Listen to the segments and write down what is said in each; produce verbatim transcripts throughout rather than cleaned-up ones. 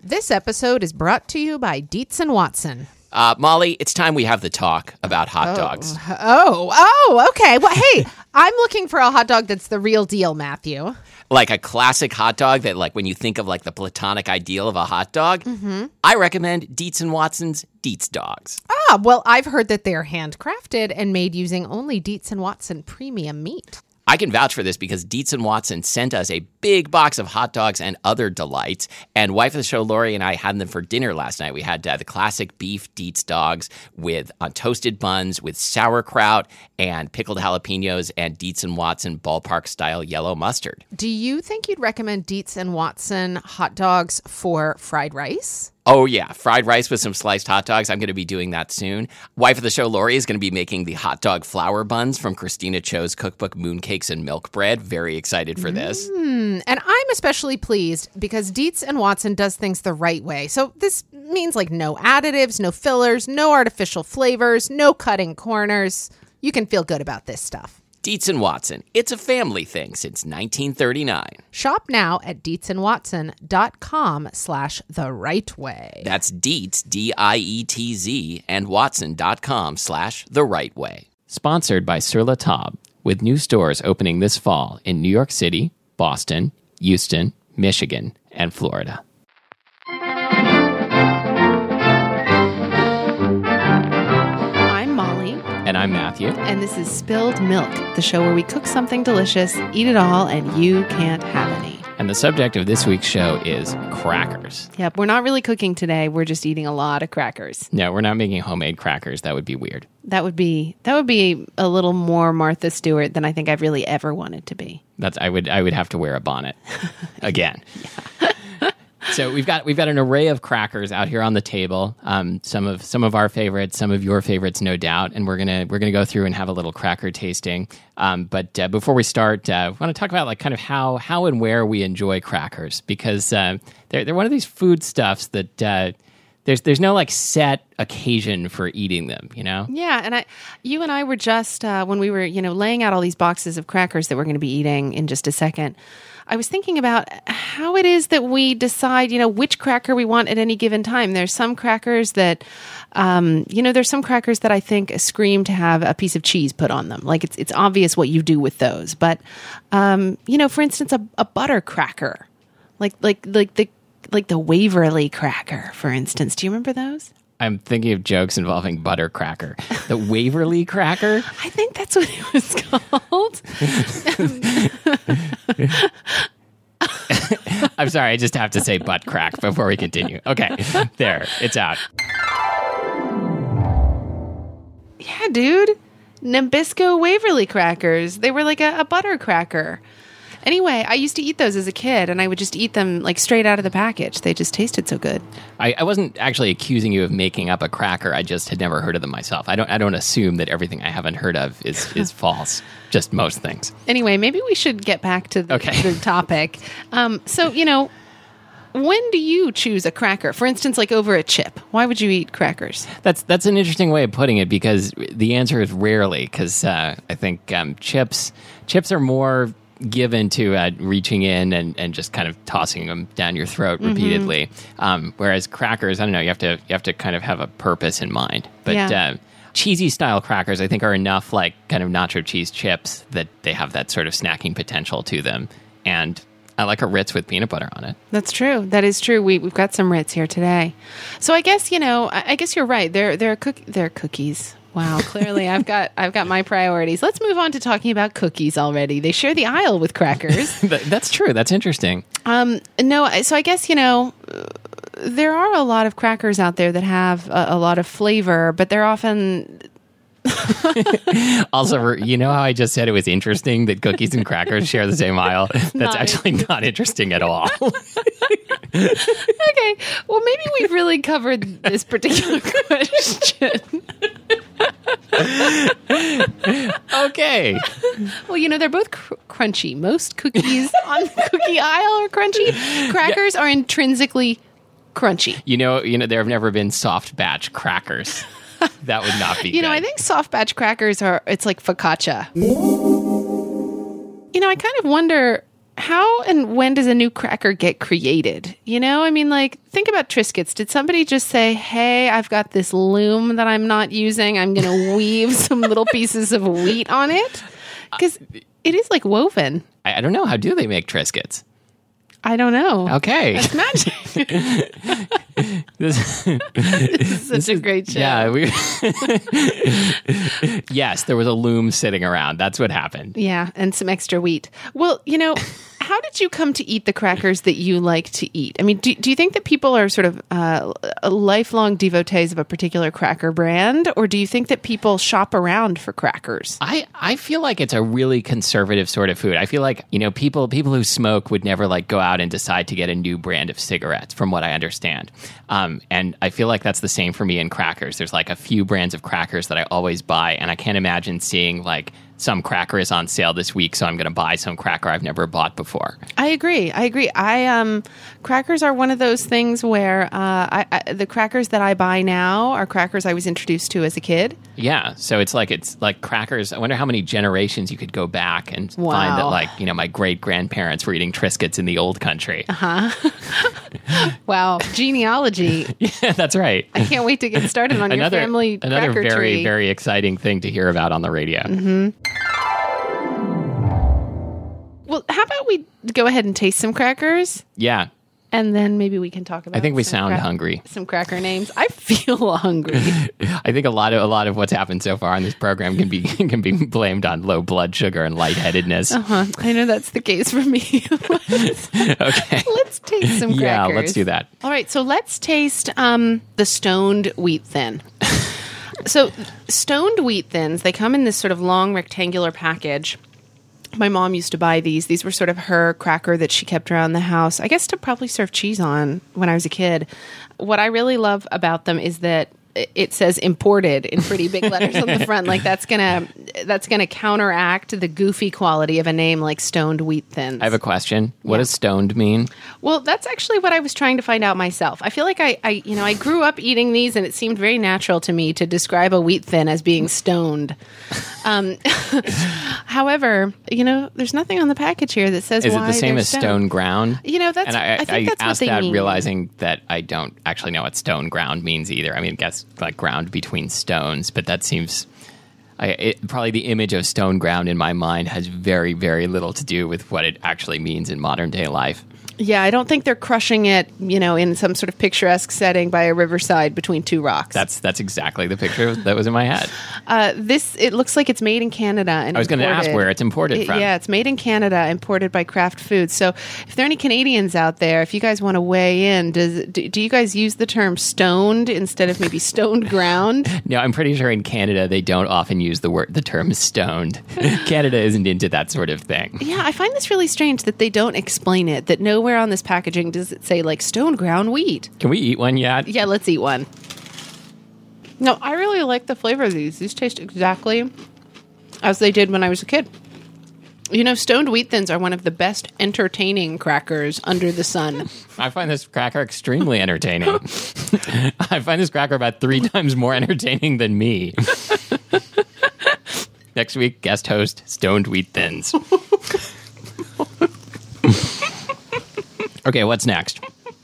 This episode is brought to you by Dietz and Watson. Uh, Molly, it's time we have the talk about hot oh. dogs. Oh, oh, okay. Well, hey, I'm looking for a hot dog that's the real deal, Matthew. Like a classic hot dog that, like, when you think of, like, the platonic ideal of a hot dog, mm-hmm. I recommend Dietz and Watson's Dietz Dogs. Ah, well, I've heard that they're handcrafted and made using only Dietz and Watson premium meat. I can vouch for this because Dietz and Watson sent us a big box of hot dogs and other delights. And wife of the show, Lori, and I had them for dinner last night. We had uh, the classic beef Dietz dogs with on toasted buns with sauerkraut and pickled jalapenos and Dietz and Watson ballpark-style yellow mustard. Do you think you'd recommend Dietz and Watson hot dogs for fried rice? Oh, yeah. Fried rice with some sliced hot dogs. I'm going to be doing that soon. Wife of the show, Lori, is going to be making the hot dog flour buns from Christina Cho's cookbook, Mooncakes and Milk Bread. Very excited for this. Mm, and I'm especially pleased because Dietz and Watson does things the right way. So this means like no additives, no fillers, no artificial flavors, no cutting corners. You can feel good about this stuff. Dietz and Watson. It's a family thing since nineteen thirty-nine. Shop now at dietzandwatson.com slash the right way. That's Dietz, D I E T Z, and watson.com slash the right way. Sponsored by Sur La Table, with new stores opening this fall in New York City, Boston, Houston, Michigan, and Florida. And I'm Matthew. And this is Spilled Milk, the show where we cook something delicious, eat it all, and you can't have any. And the subject of this week's show is crackers. Yep, we're not really cooking today. We're just eating a lot of crackers. No, we're not making homemade crackers. That would be weird. That would be that would be a little more Martha Stewart than I think I've really ever wanted to be. That's I would I would have to wear a bonnet again. Yeah. So we've got we've got an array of crackers out here on the table. Um, some of some of our favorites, some of your favorites, no doubt. And we're gonna we're gonna go through and have a little cracker tasting. Um, but uh, before we start, uh, I want to talk about like kind of how how and where we enjoy crackers because uh, they're they're one of these foodstuffs that uh, there's there's no like set occasion for eating them. You know? Yeah. And I, you and I were just uh, when we were you know laying out all these boxes of crackers that we're going to be eating in just a second. I was thinking about how it is that we decide, you know, which cracker we want at any given time. There's some crackers that, um, you know, there's some crackers that I think scream to have a piece of cheese put on them. Like it's it's obvious what you do with those. But, um, you know, for instance, a, a butter cracker, like like like the like the Waverly cracker, for instance. Do you remember those? I'm thinking of jokes involving butter cracker. The Waverly cracker? I think that's what it was called. I'm sorry, I just have to say butt crack before we continue. Okay, there, it's out. Yeah, dude. Nabisco Waverly crackers. They were like a, a butter cracker. Anyway, I used to eat those as a kid, and I would just eat them like straight out of the package. They just tasted so good. I, I wasn't actually accusing you of making up a cracker. I just had never heard of them myself. I don't. I don't assume that everything I haven't heard of is is false. Just most things. Anyway, maybe we should get back to the, okay. the topic. Um, so you know, when do you choose a cracker? For instance, like over a chip. Why would you eat crackers? That's that's an interesting way of putting it because the answer is rarely. Because uh, I think um, chips chips are more given to uh, reaching in and, and just kind of tossing them down your throat repeatedly. Mm-hmm. Um, whereas crackers, I don't know, you have to you have to kind of have a purpose in mind. But yeah. uh, cheesy style crackers, I think, are enough like kind of nacho cheese chips that they have that sort of snacking potential to them. And I like a Ritz with peanut butter on it. That's true. That is true. We we've got some Ritz here today. So I guess you know. I, I guess you're right. They're they're cook they're cookies. Wow, clearly I've got I've got my priorities. Let's move on to talking about cookies already. They share the aisle with crackers. That's true. That's interesting. Um, no, so I guess, you know, there are a lot of crackers out there that have a, a lot of flavor, but they're often... Also, you know how I just said it was interesting that cookies and crackers share the same aisle? That's not actually not interesting at all. Okay, well, maybe we've really covered this particular question. Okay. Well, you know, they're both cr- crunchy. Most cookies on the cookie aisle are crunchy. Crackers yeah. are intrinsically crunchy. You know, you know, there have never been soft batch crackers. That would not be You know, good. I think soft batch crackers are, it's like focaccia. You know, I kind of wonder how and when does a new cracker get created? You know, I mean, like, think about Triscuits. Did somebody just say, hey, I've got this loom that I'm not using. I'm going to weave some little pieces of wheat on it? Because it is like woven. I, I don't know. How do they make Triscuits? I don't know. Okay. That's magic. this, This is such a great show. Yeah. We, yes, there was a loom sitting around. That's what happened. Yeah, and some extra wheat. Well, you know, how did you come to eat the crackers that you like to eat? I mean, do, do you think that people are sort of uh, lifelong devotees of a particular cracker brand, or do you think that people shop around for crackers? I, I feel like it's a really conservative sort of food. I feel like, you know, people people who smoke would never like go out and decide to get a new brand of cigarettes, from what I understand. Um, and I feel like that's the same for me in crackers. There's like a few brands of crackers that I always buy, and I can't imagine seeing like some cracker is on sale this week, so I'm going to buy some cracker I've never bought before. I agree. I agree. I um, crackers are one of those things where uh, I, I, the crackers that I buy now are crackers I was introduced to as a kid. Yeah, so it's like it's like crackers. I wonder how many generations you could go back and Wow. find that, like, you know, my great grandparents were eating Triscuits in the old country. Wow, genealogy! Yeah, that's right. I can't wait to get started on Another your family another cracker very tree. very exciting thing to hear about on the radio. Mm-hmm. Well, how about we go ahead and taste some crackers, Yeah, and then maybe we can talk about. I think we some sound crack- hungry. Some cracker names. I feel hungry. I think a lot of a lot of what's happened so far on this program can be can be blamed on low blood sugar and lightheadedness. Uh-huh. I know that's the case for me. let's, Okay. let's taste some crackers. Yeah, let's do that. All right, so let's taste um, the stoned wheat thin. So stoned wheat thins, they come in this sort of long rectangular package. My mom used to buy these. These were sort of her cracker that she kept around the house, I guess to probably serve cheese on when I was a kid. What I really love about them is that it says imported in pretty big letters on the front. Like that's gonna that's gonna counteract the goofy quality of a name like Stoned Wheat Thins. I have a question. What does stoned mean? Well, that's actually what I was trying to find out myself. I feel like I, I, you know, I grew up eating these, and it seemed very natural to me to describe a wheat thin as being stoned. Um, however, you know, there's nothing on the package here that says Is it why the same they're as stoned. stone ground? You know, that's. And I, I think that's asked what they that mean. realizing that I don't actually know what stone ground means either. I mean, I guess like ground between stones, but that seems... I, it, probably the image of stone ground in my mind has very, very little to do with what it actually means in modern day life. Yeah, I don't think they're crushing it, you know, in some sort of picturesque setting by a riverside between two rocks. That's that's exactly the picture that was in my head. Uh, this, it looks like it's made in Canada. And I was going to ask where it's imported It- from. Yeah, it's made in Canada, imported by Kraft Foods. So if there are any Canadians out there, if you guys want to weigh in, does do, do you guys use the term stoned instead of maybe stoned ground? No, I'm pretty sure in Canada they don't often use the word the term stoned. Canada isn't into that sort of thing. Yeah, I find this really strange that they don't explain it, that nowhere on this packaging does it say like stone ground wheat. Can we eat one yet? Yeah, let's eat one. No, I really like the flavor of these. These taste exactly as they did when I was a kid. You know, stoned wheat thins are one of the best entertaining crackers under the sun. I find this cracker extremely entertaining. I find this cracker about three times more entertaining than me. Next week, guest host, Stoned Wheat Thins. Okay, what's next?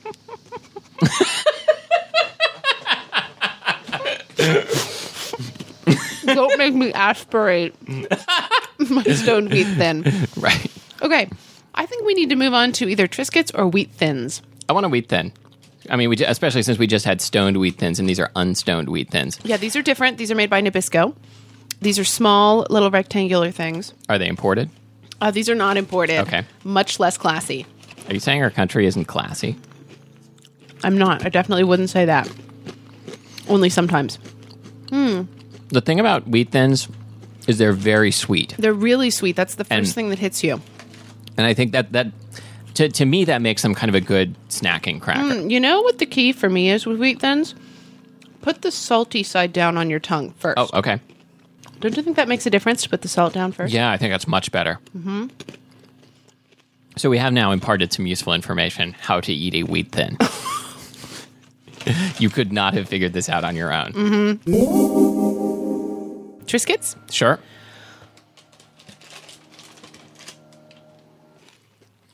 Don't make me aspirate my stoned wheat thin. Right. Okay, I think we need to move on to either Triscuits or wheat thins. I want a wheat thin. I mean, we ju- especially since we just had stoned wheat thins, and these are unstoned wheat thins. Yeah, these are different. These are made by Nabisco. These are small, little rectangular things. Are they imported? Uh, these are not imported. Okay. Much less classy. Are you saying our country isn't classy? I'm not. I definitely wouldn't say that. Only sometimes. The thing about wheat thins is they're very sweet. They're really sweet. That's the first And- thing that hits you. And I think that, that to, to me, that makes them kind of a good snacking cracker. You know what the key for me is with wheat thins? Put the salty side down on your tongue first. Oh, okay. Don't you think that makes a difference to put the salt down first? Yeah, I think that's much better. Mm-hmm. So we have now imparted some useful information how to eat a wheat thin. You could not have figured this out on your own. Mm-hmm. Triscuits? Sure.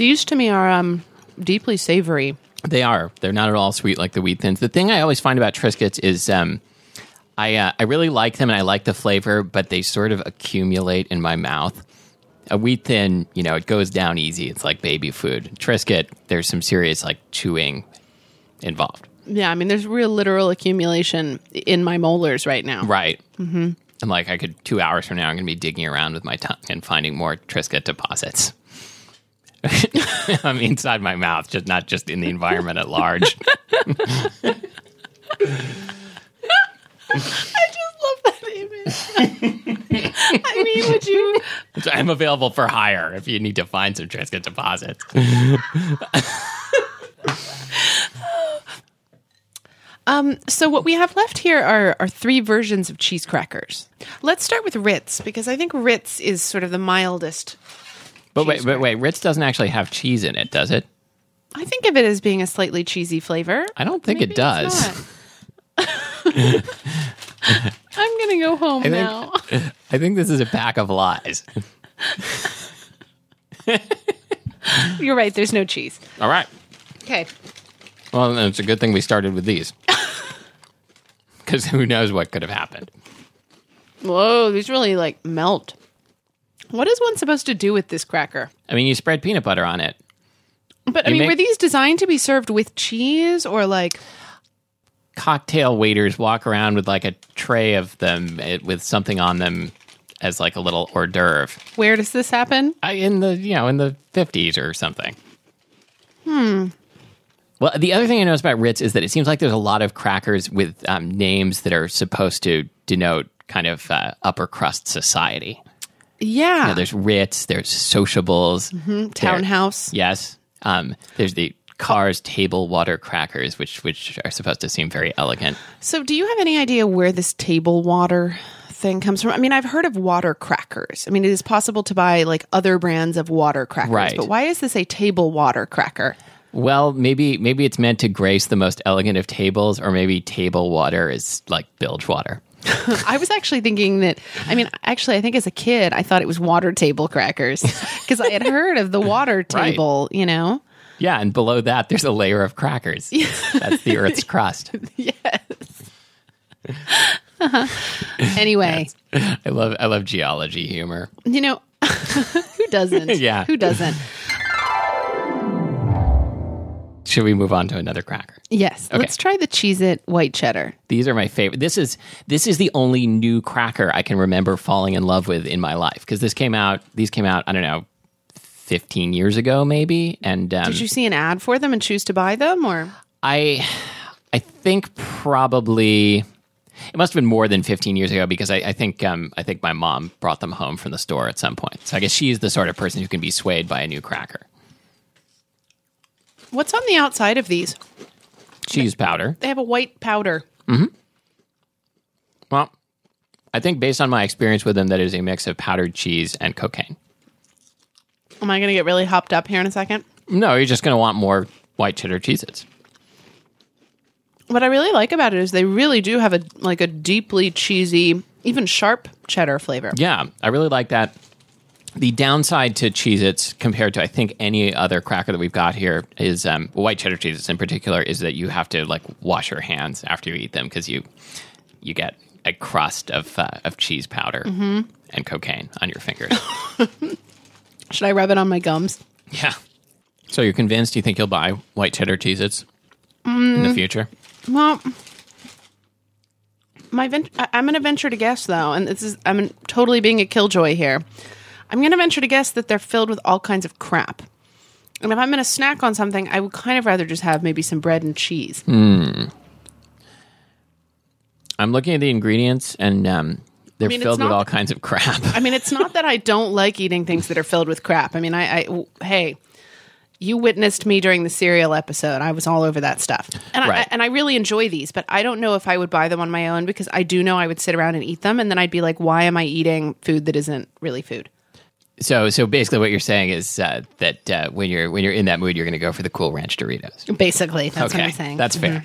These to me are um, deeply savory. They are. They're not at all sweet like the Wheat Thins. The thing I always find about Triscuits is um, I uh, I really like them and I like the flavor, but they sort of accumulate in my mouth. A Wheat Thin, you know, it goes down easy. It's like baby food. Triscuit, there's some serious like chewing involved. Yeah, I mean, there's real literal accumulation in my molars right now. Right. Mm-hmm. And like I could, two hours from now, I'm going to be digging around with my tongue and finding more Triscuit deposits. I mean, inside my mouth, just not just in the environment at large. I just love that image. I mean, would you... I'm available for hire if you need to find some Triscuit deposits. Um, so what we have left here are, are three versions of cheese crackers. Let's start with Ritz, because I think Ritz is sort of the mildest. But wait, but wait, Ritz doesn't actually have cheese in it, does it? I think of it as being a slightly cheesy flavor. I don't think Maybe it does. I'm going to go home I now. think, I think this is a pack of lies. You're right. There's no cheese. All right. Okay. Well, it's a good thing we started with these. Because who knows what could have happened. Whoa, these really like melt. What is one supposed to do with this cracker? I mean, you spread peanut butter on it. But I You mean, make- were these designed to be served with cheese or like... Cocktail waiters walk around with like a tray of them it, with something on them as like a little hors d'oeuvre. Where does this happen? I, in the, you know, in the fifties or something. Hmm. Well, the other thing I noticed about Ritz is that it seems like there's a lot of crackers with um, names that are supposed to denote kind of uh, upper crust society. Yeah. You know, there's Ritz, there's Sociables. Mm-hmm. there- Townhouse. Yes. Um, there's the Carr's table water crackers, which which are supposed to seem very elegant. So do you have any idea where this table water thing comes from? I mean, I've heard of water crackers. I mean, it is possible to buy like other brands of water crackers. Right. But why is this a table water cracker? Well, maybe maybe it's meant to grace the most elegant of tables, or maybe table water is like bilge water. I was actually thinking that, I mean, actually, I think as a kid, I thought it was water table crackers because I had heard of the water table, you know? Yeah, and below that, there's a layer of crackers. That's the Earth's crust. Yes. Uh-huh. Anyway, I love I love geology humor. you know, who doesn't? Yeah. Who doesn't? Should we move on to another cracker? Yes. Okay. Let's try the Cheez-It white cheddar. These are my favorite. This is this is the only new cracker I can remember falling in love with in my life, because this came out. These came out. I don't know, fifteen years ago, maybe. And um, Did you see an ad for them and choose to buy them, or? I I think probably it must have been more than fifteen years ago, because I, I think um, I think my mom brought them home from the store at some point. So I guess she's the sort of person who can be swayed by a new cracker. What's on the outside of these? Cheese powder. They have a white powder. Well, I think based on my experience with them, that is a mix of powdered cheese and cocaine. Am I going to get really hopped up here in a second? No, you're just going to want more white cheddar Cheez-Its. What I really like about it is they really do have a like a deeply cheesy, even sharp cheddar flavor. Yeah, I really like that. The downside to Cheez-Its compared to, I think, any other cracker that we've got here is, um, white cheddar Cheez-Its in particular, is that you have to like wash your hands after you eat them, because you you get a crust of uh, of cheese powder and cocaine on your fingers. Should I rub it on my gums? Yeah. So you're convinced? You think you'll buy white cheddar Cheez-Its in the future? Well, my vent- I- I'm going to venture to guess, though, and this is I'm totally being a killjoy here. I'm going to venture to guess that they're filled with all kinds of crap. And if I'm going to snack on something, I would kind of rather just have maybe some bread and cheese. I'm looking at the ingredients, and um, they're I mean, it's filled with not- all kinds of crap. I mean, it's not that I don't like eating things that are filled with crap. I mean, I, I w- hey, you witnessed me during the cereal episode. I was all over that stuff, and Right. I, and I really enjoy these. But I don't know if I would buy them on my own, because I do know I would sit around and eat them, and then I'd be like, why am I eating food that isn't really food? So, so basically, what you're saying is uh, that uh, when you're when you're in that mood, you're going to go for the Cool Ranch Doritos. Basically, that's okay, what I'm saying. that's fair.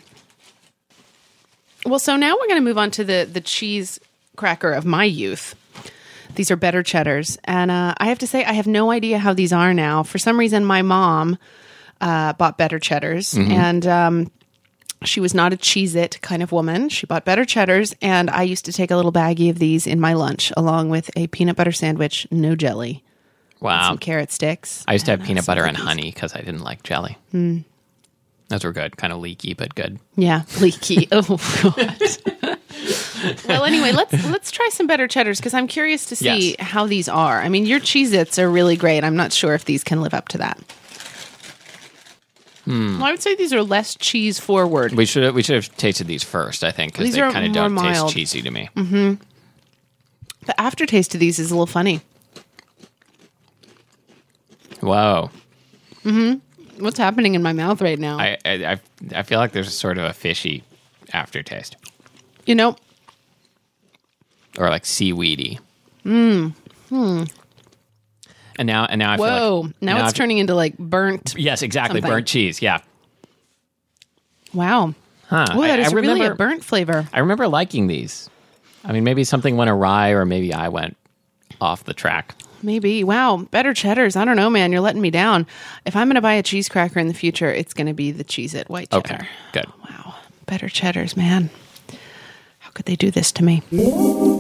Well, so now we're going to move on to the the cheese cracker of my youth. These are better cheddars. And uh, I have to say, I have no idea how these are now. For some reason, my mom uh, bought better cheddars. Mm-hmm. And um, she was not a Cheez-It kind of woman. She bought better cheddars. And I used to take a little baggie of these in my lunch, along with a peanut butter sandwich, no jelly. Wow. And some carrot sticks. I used to have peanut butter and honey because I didn't like jelly. Mm. Those were good. Kind of leaky, but good. Yeah, leaky. Oh, God. Well, anyway, let's let's try some better cheddars because I'm curious to see yes. how these are. I mean, your Cheez-Its are really great. I'm not sure if these can live up to that. Hmm. Well, I would say these are less cheese forward. We should we should have tasted these first, I think, because they kind of don't mild. taste cheesy to me. Mm-hmm. The aftertaste of these is a little funny. Whoa. Mm-hmm. What's happening in my mouth right now? I I I feel like there's sort of a fishy aftertaste. You know. Or like seaweedy. Mm. Hmm. And now, and now I Whoa. feel like... Now, now it's I've, turning into like burnt... Yes, exactly. something. Burnt cheese, yeah. Wow. Huh. Oh, that I, is I remember, really a burnt flavor. I remember liking these. I mean, maybe something went awry or maybe I went off the track. Maybe. Wow. Better cheddars. I don't know, man. You're letting me down. If I'm going to buy a cheese cracker in the future, it's going to be the Cheez-It white cheddar. Okay, good. Wow. Better cheddars, man. How could they do this to me? Do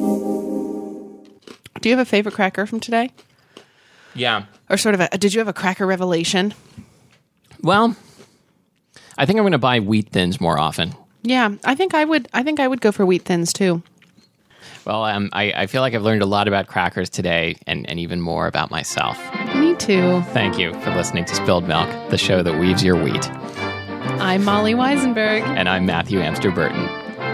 you have a favorite cracker from today? Yeah. Or sort of a, did you have a cracker revelation? Well, I think I'm going to buy Wheat Thins more often. Yeah, I think I would. I think I would go for Wheat Thins too. Well, um, I, I feel like I've learned a lot about crackers today and, and even more about myself. Me too. Thank you for listening to Spilled Milk, the show that weaves your wheat. I'm Molly Weisenberg. And I'm Matthew Amster Burton.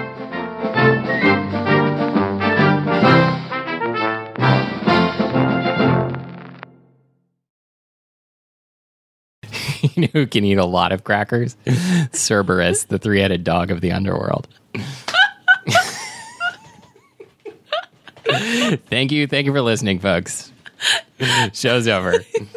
You know who can eat a lot of crackers? Cerberus, the three-headed dog of the underworld. Thank you. Thank you for listening, folks. Show's over.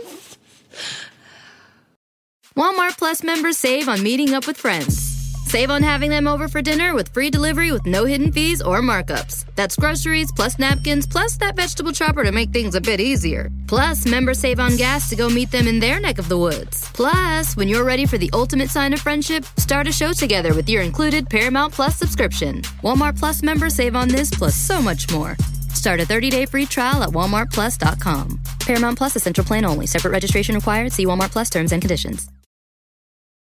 Walmart Plus members save on meeting up with friends. Save on having them over for dinner with free delivery with no hidden fees or markups. That's groceries, plus napkins, plus that vegetable chopper to make things a bit easier. Plus, members save on gas to go meet them in their neck of the woods. Plus, when you're ready for the ultimate sign of friendship, start a show together with your included Paramount Plus subscription. Walmart Plus members save on this plus so much more. Start a thirty-day free trial at walmart plus dot com. Paramount Plus Essential Plan only. Separate registration required. See Walmart Plus terms and conditions.